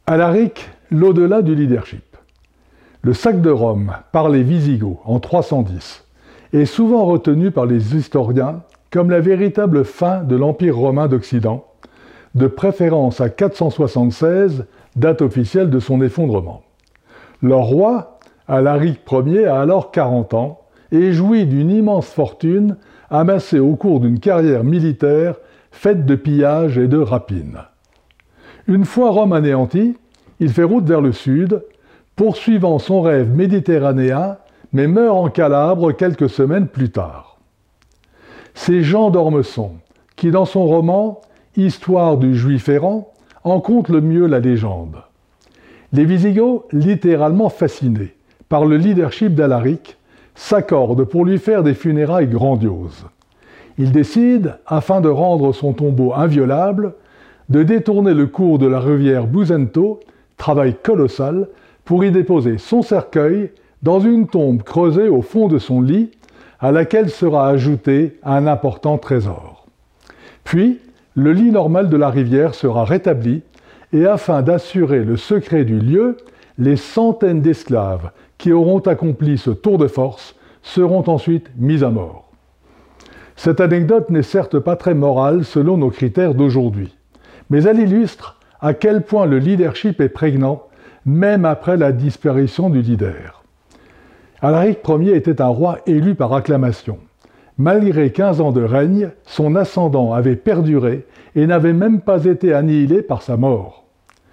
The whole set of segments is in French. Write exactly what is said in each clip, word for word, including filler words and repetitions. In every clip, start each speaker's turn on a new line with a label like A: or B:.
A: Alaric, l'au-delà du leadership. Le sac de Rome par les Wisigoths en trois cent dix est souvent retenu par les historiens comme la véritable fin de l'Empire romain d'Occident, de préférence à quatre cent soixante-seize, date officielle de son effondrement. Leur roi, Alaric Ier, a alors quarante ans et jouit d'une immense fortune amassée au cours d'une carrière militaire faite de pillages et de rapines. Une fois Rome anéantie, il fait route vers le sud, poursuivant son rêve méditerranéen, mais meurt en Calabre quelques semaines plus tard. C'est Jean d'Ormesson qui, dans son roman « Histoire du Juif errant », en conte le mieux la légende. Les Wisigoths, littéralement fascinés par le leadership d'Alaric, s'accordent pour lui faire des funérailles grandioses. Ils décident, afin de rendre son tombeau inviolable, de détourner le cours de la rivière Busento, travail colossal, pour y déposer son cercueil dans une tombe creusée au fond de son lit, à laquelle sera ajouté un important trésor. Puis, le lit normal de la rivière sera rétabli, et afin d'assurer le secret du lieu, les centaines d'esclaves qui auront accompli ce tour de force seront ensuite mis à mort. Cette anecdote n'est certes pas très morale selon nos critères d'aujourd'hui, mais elle illustre à quel point le leadership est prégnant, même après la disparition du leader. Alaric Ier était un roi élu par acclamation. Malgré quinze ans de règne, son ascendant avait perduré et n'avait même pas été annihilé par sa mort.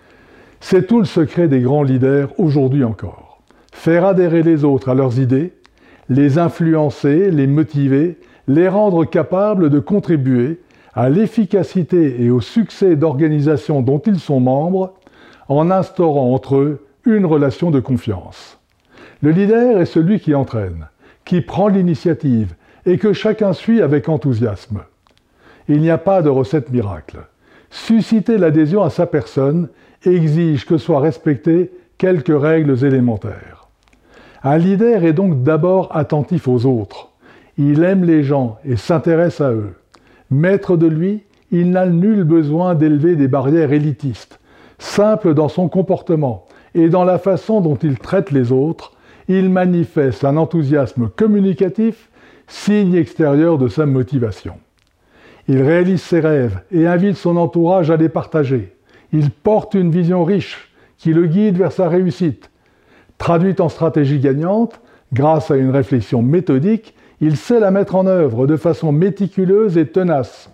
A: C'est tout le secret des grands leaders aujourd'hui encore. Faire adhérer les autres à leurs idées, les influencer, les motiver, les rendre capables de contribuer à l'efficacité et au succès d'organisations dont ils sont membres, en instaurant entre eux une relation de confiance. Le leader est celui qui entraîne, qui prend l'initiative et que chacun suit avec enthousiasme. Il n'y a pas de recette miracle. Susciter l'adhésion à sa personne exige que soient respectées quelques règles élémentaires. Un leader est donc d'abord attentif aux autres. Il aime les gens et s'intéresse à eux. Maître de lui, il n'a nul besoin d'élever des barrières élitistes. Simple dans son comportement et dans la façon dont il traite les autres, il manifeste un enthousiasme communicatif, signe extérieur de sa motivation. Il réalise ses rêves et invite son entourage à les partager. Il porte une vision riche qui le guide vers sa réussite. Traduite en stratégie gagnante, grâce à une réflexion méthodique, il sait la mettre en œuvre de façon méticuleuse et tenace.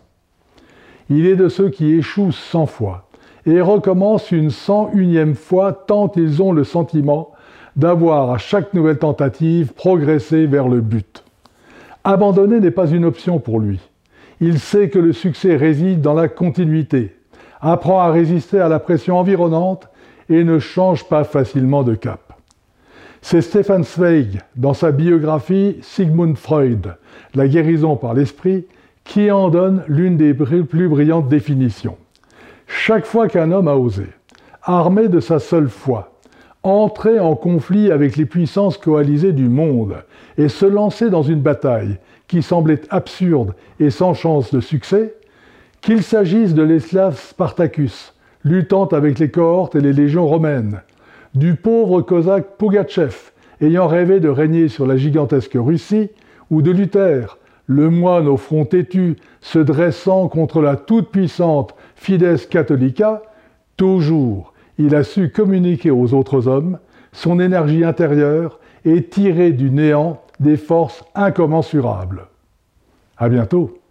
A: Il est de ceux qui échouent cent fois et recommencent une cent unième fois tant ils ont le sentiment d'avoir à chaque nouvelle tentative progressé vers le but. Abandonner n'est pas une option pour lui. Il sait que le succès réside dans la continuité, apprend à résister à la pression environnante et ne change pas facilement de cap. C'est Stefan Zweig, dans sa biographie Sigmund Freud, La guérison par l'esprit, qui en donne l'une des plus brillantes définitions. Chaque fois qu'un homme a osé, armé de sa seule foi, entrer en conflit avec les puissances coalisées du monde et se lancer dans une bataille qui semblait absurde et sans chance de succès, qu'il s'agisse de l'esclave Spartacus, luttant avec les cohortes et les légions romaines, du pauvre cosaque Pougatchev, ayant rêvé de régner sur la gigantesque Russie, ou de Luther, le moine au front têtu, se dressant contre la toute-puissante Fides Catholica, toujours il a su communiquer aux autres hommes son énergie intérieure et tirer du néant des forces incommensurables. À bientôt.